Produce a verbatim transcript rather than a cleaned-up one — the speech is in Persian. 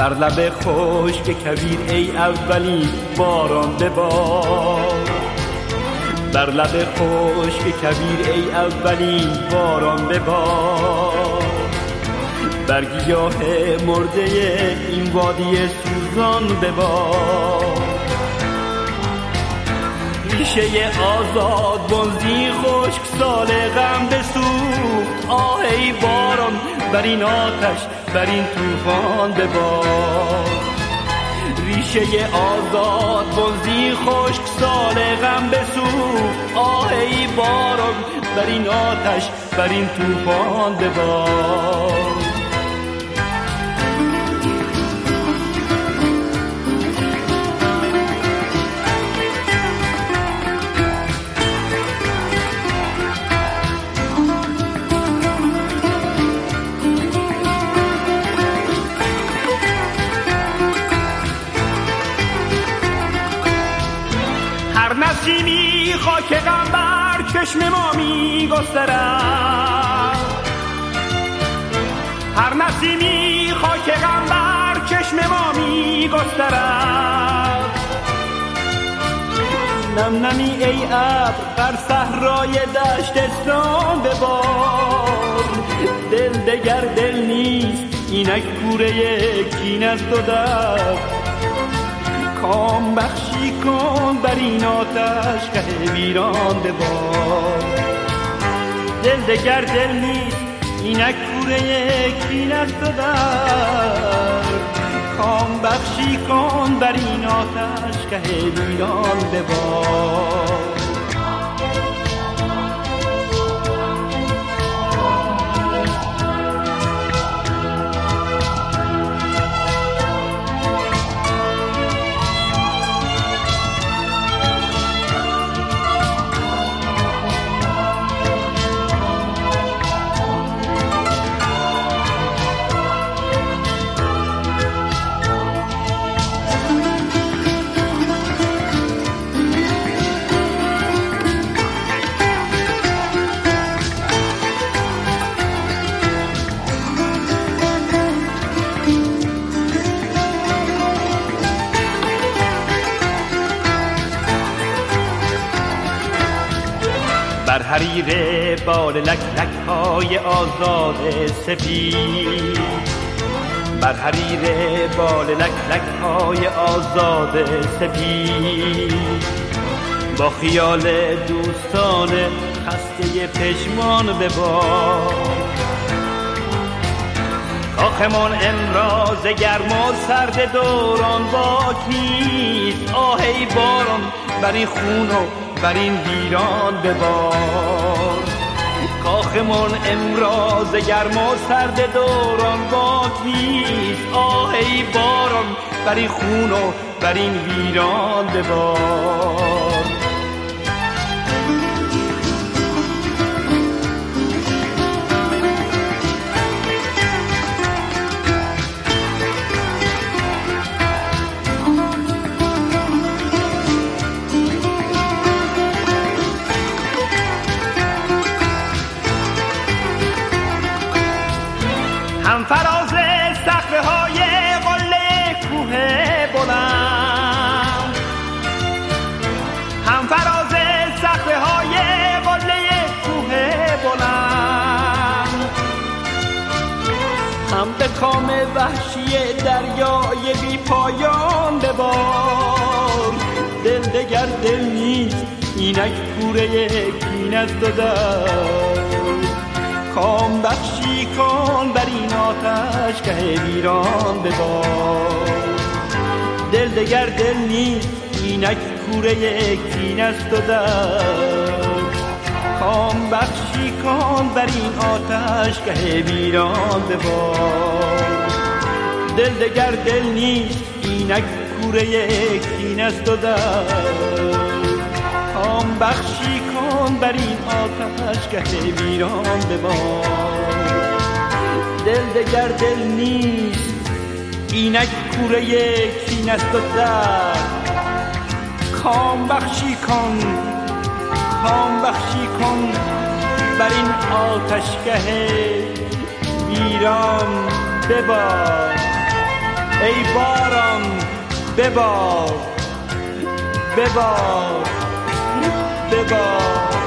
بر لب خشک کویر ای اولین باران ببار، بر لب خشک کویر ای اولین باران ببار، بر گیاه مرده این وادی سوزان ببار. ریشه آزاد بنزی خشک سال غم بسوخت، آه ای باران بر این آتش بر این طوفان ببار. ریشه آزاد بنزی خشک سال غم بسوخت، آه ای باران بر این آتش بر این طوفان ببار. نسیمی خاک غم بر چشم ما می گسترد، هر نسیمی خاک غم بر چشم ما می گسترد. نم نمی ای ابر بر صحرای دشتستان ببار، دل دگر دل نیست اینک کوره کین است و درد. کام بخشی کن بر این آتش که ویران ببار، دل دگر دل نیست اینک کوره کین است و درد. کام بخشی کن بر این آتش که ویران ببار. بر حریر بال لک لک های آزاد سپید، بر حریر بال لک لک های آزاد سپید، با خیال دوستان خسته پشمان ببار. کاخمان امراض گرم و سرد دوران باک نیست، آه ای باران بر این خون و بر این ویران ببار. کاخمان امراض گرم و سرد دوران باک نیست، آه ای باران بر این خون و بر این ویران ببار. هم فراز صخره های قله کوه بلند، هم فراز صخره های قله کوه بلند، هم به کام وحشی دریای بی پایان ببار. دل دگر دل نیست اینک کوره کین است و درد. کام بخشی کن بر این آتش که ویران ببار، دل دگر دل نیست اینک کوره کین است و درد. کام بخشی کن بر این آتش که ویران ببار، دل دگر دل نیست اینک کوره کین است و درد. کام بخشی کن بر این آتش که ویران ببار، دل دگر دل نیست اینک کوره کین است و درد. کام بخشی کن، کام بخشی کن بر این آتشگه ویران ببار. ای باران ببار ببار ببار